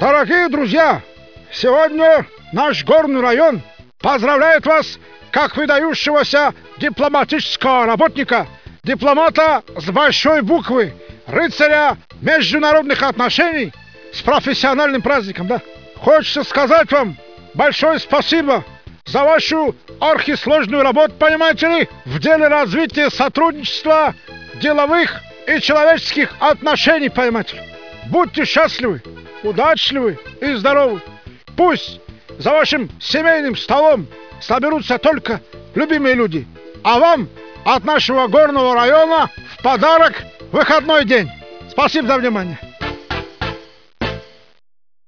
Дорогие друзья, сегодня наш горный район поздравляет вас как выдающегося дипломатического работника, дипломата с большой буквы, рыцаря международных отношений с профессиональным праздником, да? Хочется сказать вам большое спасибо за вашу архисложную работу, понимаете ли, в деле развития сотрудничества, деловых и человеческих отношений, понимаете ли. Будьте счастливы, удачливы и здоровы. Пусть за вашим семейным столом соберутся только любимые люди. А вам от нашего горного района в подарок выходной день. Спасибо за внимание.